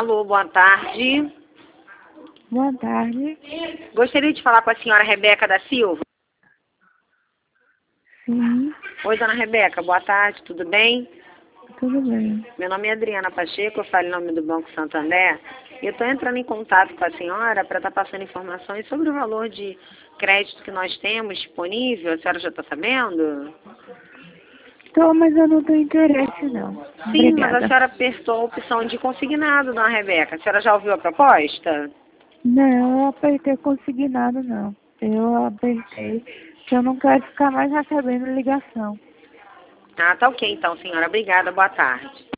Alô, boa tarde. Boa tarde. Gostaria de falar com a senhora Rebeca da Silva. Sim, Oi, dona Rebeca, boa tarde, tudo bem? tudo bem. Meu nome é Adriana Pacheco, eu falo em nome do Banco Santander. E eu estou entrando em contato com a senhora para estar passando informações sobre o valor de crédito que nós temos disponível. A senhora já está sabendo? Tô, mas eu não tenho interesse, não. Sim, mas a Obrigada. senhora apertou a opção de consignado, dona Rebeca. A senhora já ouviu a proposta? Não, eu apertei consignado, não. Eu apertei que eu não quero ficar mais recebendo ligação. Ah, tá ok então, senhora. Obrigada, boa tarde.